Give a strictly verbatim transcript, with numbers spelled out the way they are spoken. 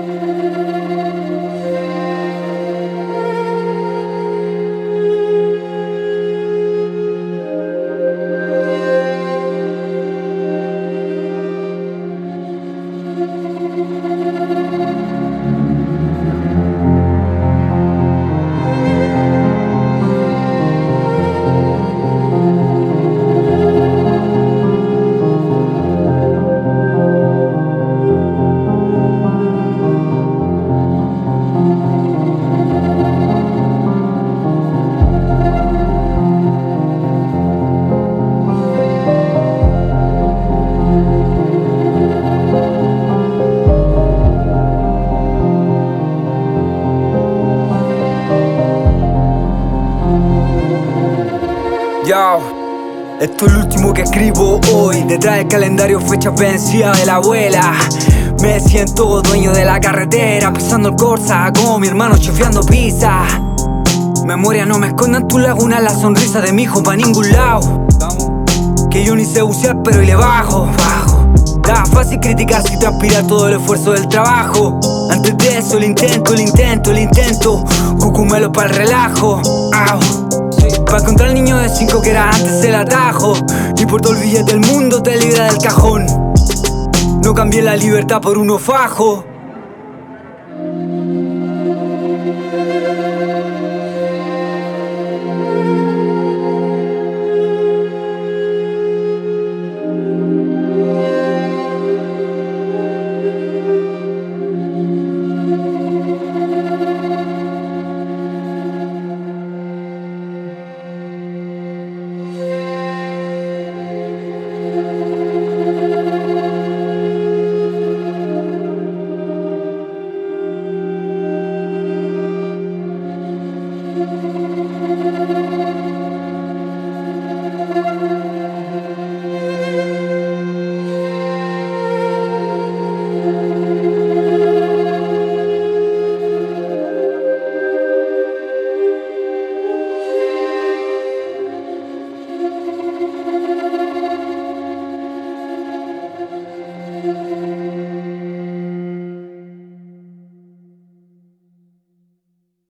Yo, esto es lo último que escribo hoy. Detrás del calendario fechas vencidas de la abuela. Me siento dueño de la carretera, pasando el Corsa como mi hermano chifeando pizza. Memoria, no me escondan tu laguna, la sonrisa de mi hijo pa' ningún lado. Que yo ni sé bucear pero y le bajo, bajo. Da fácil criticar si transpira todo el esfuerzo del trabajo. Antes de eso el intento, el intento, el intento. Cucumelo para el relajo. Au. Pa' encontrar al niño de cinco que era antes el atajo. Y por todo el billete del mundo te libra del cajón. No cambié la libertad por uno fajo. Thank you.